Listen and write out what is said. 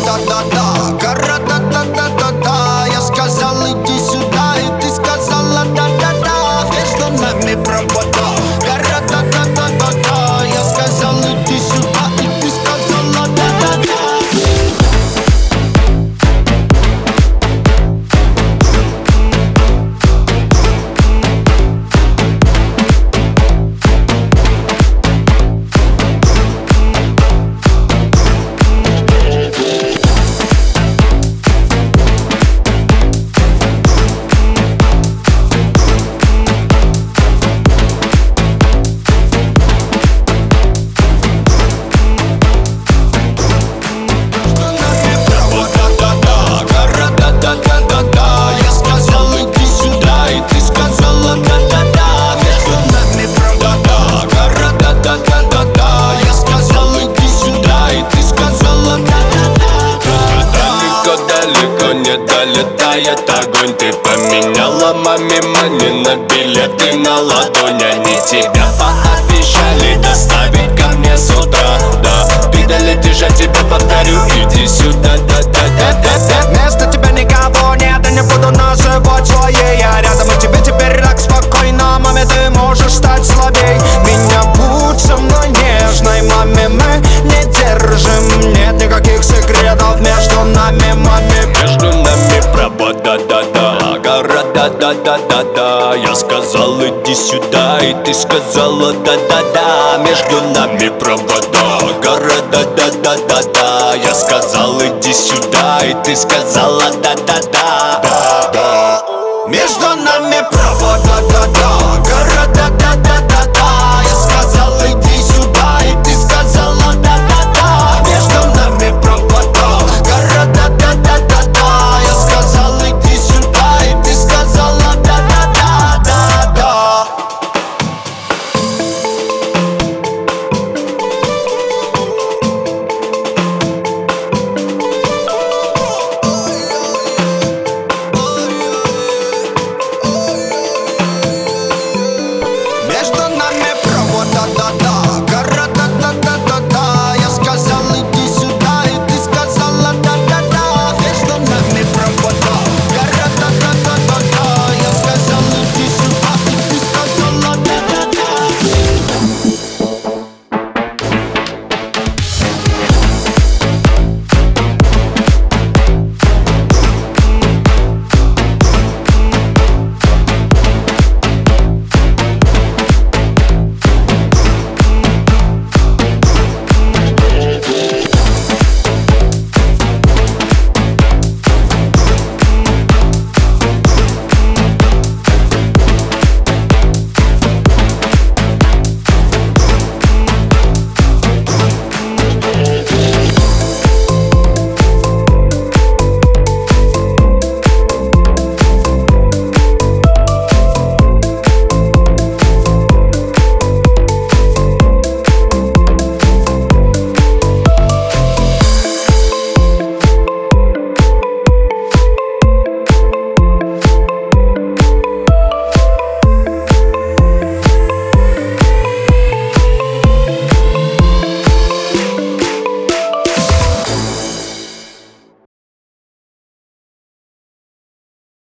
да-да-да, гора-да-да-да-да-да. Я сказал иди сюда, и ты сказала да-да-да. Между нами провода, гора-да-да-да-да-да. Я сказал иди сюда, и ты сказала да-да-да. Не долетает огонь. Ты поменяла маме мани на билеты на ладонь. Они тебя пообещали доставить ко мне с утра. Да, ты долетишь, я тебе повторю, иди сюда, да-да-да-да-да. Вместо тебя никого нет, я не буду называть своей. Я рядом, и тебе теперь так спокойно. Маме, ты можешь стать слабей. Меня будь со мной нежной, маме, мы не держим. Нет никаких секретов между нами, маме. Между нами провода, да-да, гора, да-да-да-да-да. Я сказал иди сюда, и ты сказала да-да-да. Между нами провода, гора, да-да-да-да-да. Я сказал иди сюда, и ты сказала да-да-да.